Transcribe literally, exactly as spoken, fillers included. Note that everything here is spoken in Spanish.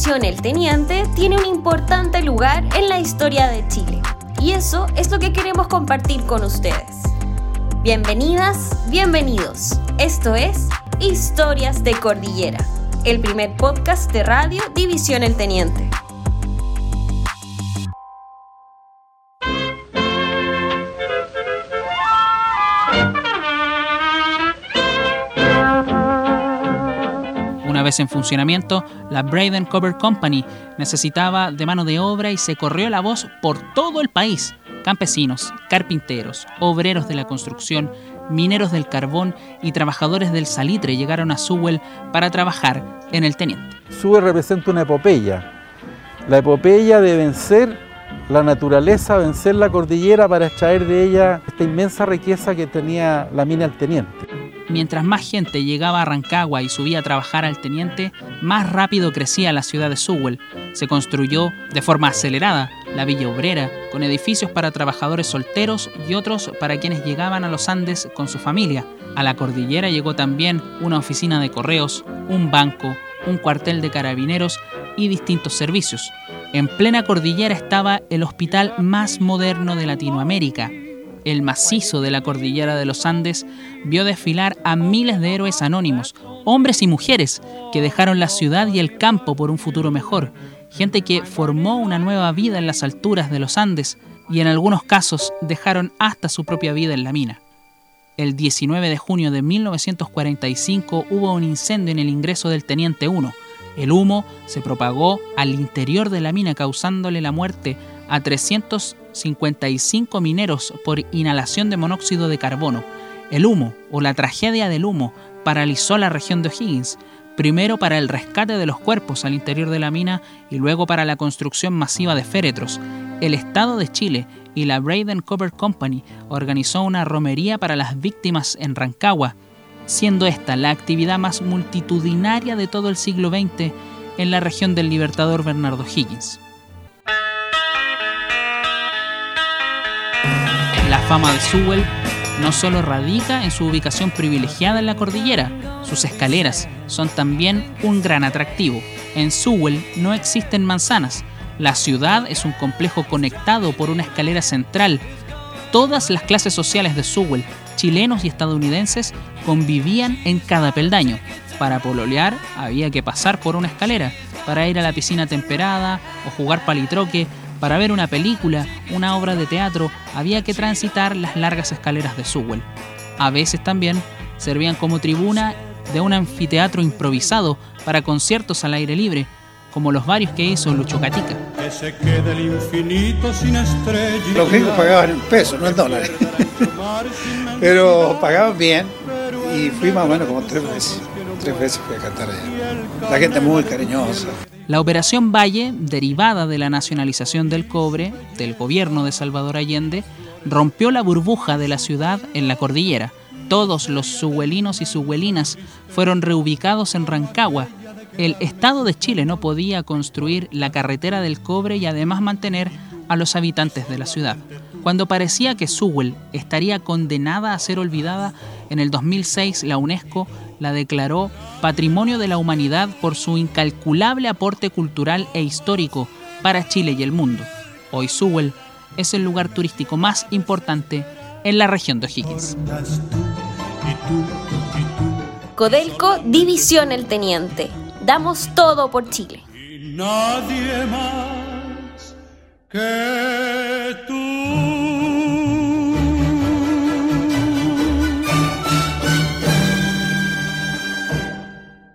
División El Teniente tiene un importante lugar en la historia de Chile. Y eso es lo que queremos compartir con ustedes. Bienvenidas, bienvenidos. Esto es Historias de Cordillera, el primer podcast de Radio División El Teniente. Una vez en funcionamiento, la Braden Cover Company necesitaba de mano de obra y se corrió la voz por todo el país. Campesinos, carpinteros, obreros de la construcción, mineros del carbón y trabajadores del salitre llegaron a Sewell para trabajar en El Teniente. Sewell representa una epopeya, la epopeya de vencer la naturaleza, vencer la cordillera para extraer de ella esta inmensa riqueza que tenía la mina El Teniente. Mientras más gente llegaba a Rancagua y subía a trabajar al Teniente, más rápido crecía la ciudad de Sewell. Se construyó de forma acelerada la Villa Obrera, con edificios para trabajadores solteros y otros para quienes llegaban a los Andes con su familia. A la cordillera llegó también una oficina de correos, un banco, un cuartel de carabineros y distintos servicios. En plena cordillera estaba el hospital más moderno de Latinoamérica. El macizo de la cordillera de los Andes vio desfilar a miles de héroes anónimos, hombres y mujeres que dejaron la ciudad y el campo por un futuro mejor, gente que formó una nueva vida en las alturas de los Andes y en algunos casos dejaron hasta su propia vida en la mina. El diecinueve de junio de mil novecientos cuarenta y cinco hubo un incendio en el ingreso del Teniente uno. El humo se propagó al interior de la mina causándole la muerte a trescientos cincuenta y cinco mineros por inhalación de monóxido de carbono. El humo, o la tragedia del humo, paralizó la región de O'Higgins, primero para el rescate de los cuerpos al interior de la mina y luego para la construcción masiva de féretros. El Estado de Chile y la Braden Cover Company organizó una romería para las víctimas en Rancagua, siendo esta la actividad más multitudinaria de todo el siglo veinte en la región del Libertador Bernardo O'Higgins. La fama de Sewell no solo radica en su ubicación privilegiada en la cordillera, sus escaleras son también un gran atractivo. En Sewell no existen manzanas, la ciudad es un complejo conectado por una escalera central. Todas las clases sociales de Sewell, chilenos y estadounidenses, convivían en cada peldaño. Para pololear había que pasar por una escalera, para ir a la piscina temperada o jugar palitroque. Para ver una película, una obra de teatro, había que transitar las largas escaleras de Sewell. A veces también servían como tribuna de un anfiteatro improvisado para conciertos al aire libre, como los varios que hizo Lucho Gatica. Los gringos pagaban en pesos, no en dólares. Pero pagaban bien y fui más o menos como tres veces. Tres veces fui a cantar allá. La gente muy cariñosa. La Operación Valle, derivada de la nacionalización del cobre del gobierno de Salvador Allende, rompió la burbuja de la ciudad en la cordillera. Todos los sewellinos y sewellinas fueron reubicados en Rancagua. El Estado de Chile no podía construir la carretera del cobre y además mantener a los habitantes de la ciudad. Cuando parecía que Sewell estaría condenada a ser olvidada, en el dos mil seis la UNESCO la declaró Patrimonio de la Humanidad por su incalculable aporte cultural e histórico para Chile y el mundo. Hoy Sewell es el lugar turístico más importante en la región de O'Higgins. Codelco División El Teniente. Damos todo por Chile. Y nadie más que tú.